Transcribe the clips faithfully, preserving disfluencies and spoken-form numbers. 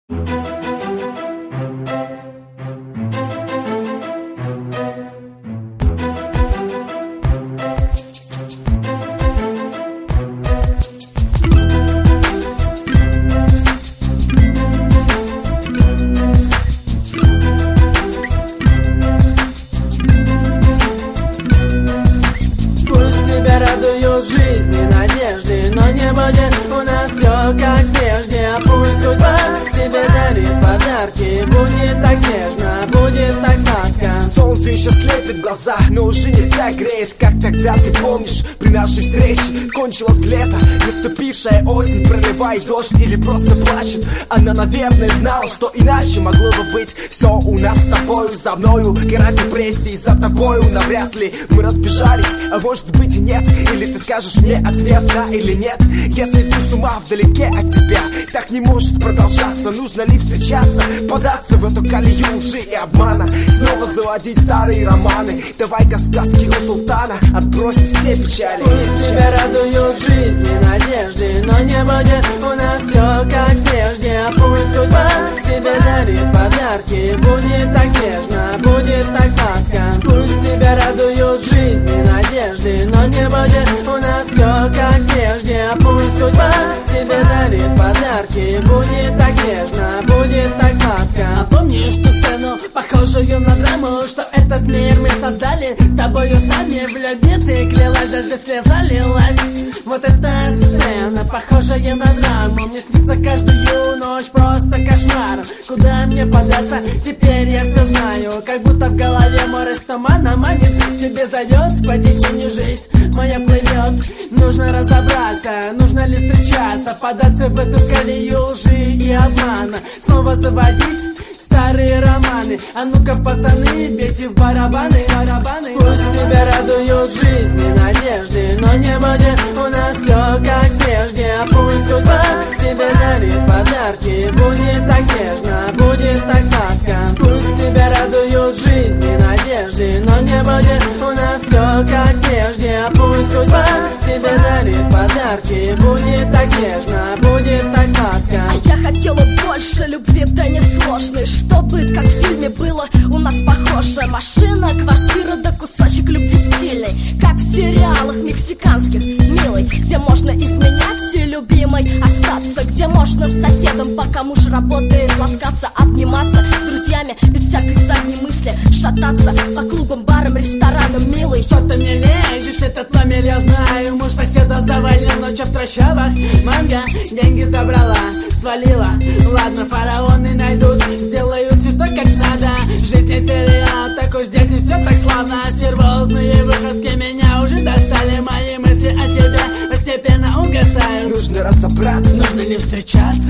Жизни, надежды, но не будет у нас все как прежде. А пусть судьба тебе дарит подарки, будет так нежно, будет так сладко. Солнце еще слепит глаза, но уже не так греет, как тогда, ты помнишь, при нашей встрече. Кончилось лето, наступившая осень, проливает дождь или просто плачет. Она, наверное, знала, что иначе могло бы быть. Все у нас с тобою, за мною гора депрессии, за тобою навряд ли мы разбежались, а может быть и нет. Или ты скажешь мне ответ, да или нет. Если ты с ума вдалеке от тебя, так не может продолжаться. Нужно ли встречаться, податься в эту колею лжи и обмана, снова заводить старые романы? Давай-ка сказки у султана, отбросим все печали. Пусть тебя радуют жизни, надежды, но не будет у нас все как прежде. А пусть судьба тебе дарит подарки, будет так нежно, будет так сладко. Пусть тебя радуют жизни, надежды, но не будет у нас все как прежде. А пусть судьба тебе дарит подарки, будет так нежно, будет так сладко. А помнишь ту сцену, похожую на драму, что этот мир мы создали с тобою сами? В любви ты клялась, даже слеза лилась. Вот эта сцена, похожая на драму, мне снится каждую ночь просто кошмар. Куда мне податься, теперь я все знаю, как будто в голове море с тумана манит. Тебе зовет по течению жизнь моя плывет. Нужно разобраться, нужно ли встречаться, податься в эту колею лжи и обмана, снова заводить старые романы. А ну-ка, пацаны, бейте в барабаны, барабаны. Пусть тебя радуют жизни, надежды, но не будет у нас все как прежде. А пусть судьба тебе дарит подарки, будет так нежно, будет так сладко. Пусть тебя радуют жизни, надежды, но не будет у нас все как прежде. А пусть судьба тебе дарит подарки, будет так нежно, будет так сладко. А я хотела больше любви, да не сложной, чтобы как в фильме было у нас похоже. Машина, квартира, да кусочек любви стильный, как в сериалах мексиканских, милый, где можно изменять и любимой остаться, где можно с соседом, пока муж работает, ласкаться, обниматься с друзьями без всякой задней мысли, шататься по клубам, барам, ресторанам, милый. Что ты мне лезешь, этот номер я знаю. Муж соседа завалил ночь в трущобах. Манга деньги забрала, свалила. Ладно, фараоны найдут, сделаю все так, как надо. Жизнь не сериал, так уж здесь не все так славно. Стервозные выходки меня уже достали. Мои мысли о тебе постепенно угасают. Нужно разобраться, нужно ли встречаться.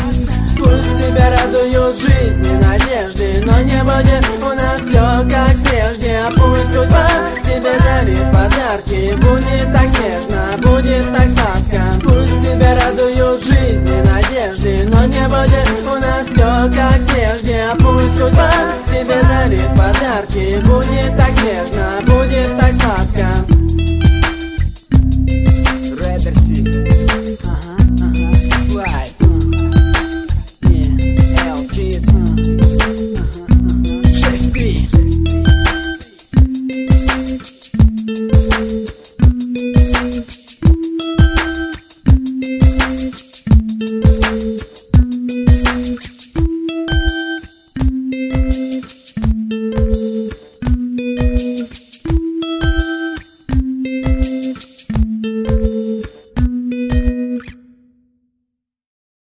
Пусть тебя радуют жизни, надежды, но не будет у нас все как прежде. А пусть судьба тебе дарит подарки, будет так нежно, будет так сладко. Пусть тебя радуют жизни, надежды, но не будет у нас все как прежде. А пусть судьба тебе дарит подарки, будет так нежно, будет так сладко.